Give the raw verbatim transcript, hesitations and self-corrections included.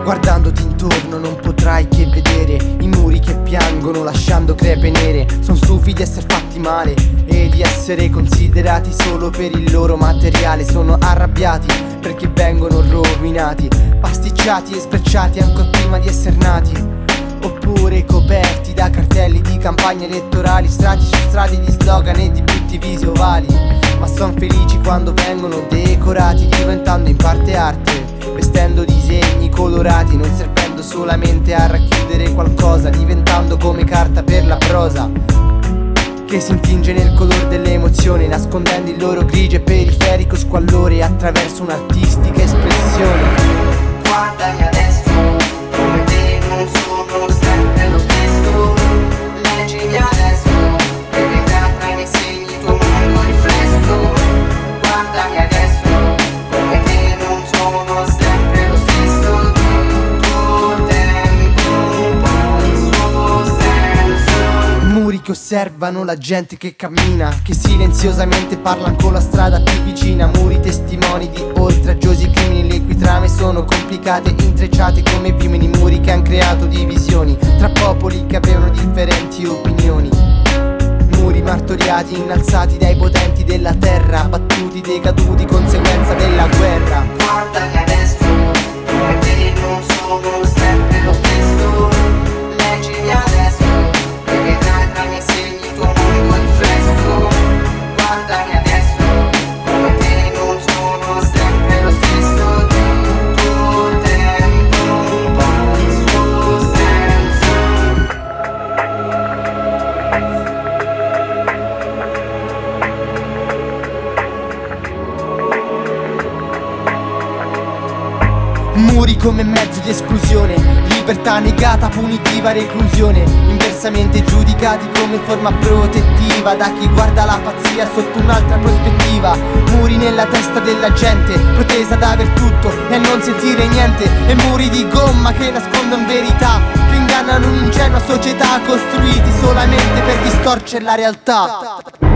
Guardandoti intorno non potrai che vedere i muri che piangono lasciando crepe nere. Sono stufi di essere fatti male e di essere considerati solo per il loro materiale. Sono arrabbiati perché vengono rovinati, pasticciati e sprecciati ancora prima di essere nati, oppure coperti da cartelli di campagne elettorali, strati su strati di slogan e di brutti visi ovali. Ma son felici quando vengono decorati, diventando in parte arte, vestendo disegni colorati, non servendo solamente a racchiudere qualcosa, diventando come carta per la prosa che si intinge nel colore delle emozioni, nascondendo il loro grigio e periferico squallore attraverso un'artistica espressione. Guardami adesso, come te non sono sempre lo stesso. Leggimi adesso, e vedrai tra i miei segni tuo mondo riflesso. Guardami adesso, come te non sono sempre lo stesso. Tutto tempo un po' il suo senso. Muri che osservano la gente che cammina, che silenziosamente parla con la strada più vicina. Muri testimoni di oltraggiosi crimini, le cui trame sono complicate, intrecciate come vimini. Muri che han creato divisioni tra popoli che avevano differenti opinioni. Muri martoriati, innalzati dai potenti della terra, battuti, decaduti, conseguenza della guerra. Guardami adesso, come te non sono sempre lo stesso. Leggimi adesso, e vedrai tra i miei segni tuo mondo riflesso. Guardami adesso, come te non sono sempre lo stesso. Tutto il tempo un po' il suo senso. Muri come mezzo di esclusione, libertà negata, punitiva, reclusione, inversamente giudicati come forma protettiva da chi guarda la pazzia sotto un'altra prospettiva. Muri nella testa della gente, protesa ad aver tutto e a non sentire niente. E muri di gomma che nascondono verità, che ingannano un'ingenua società, costruiti solamente per distorcere la realtà.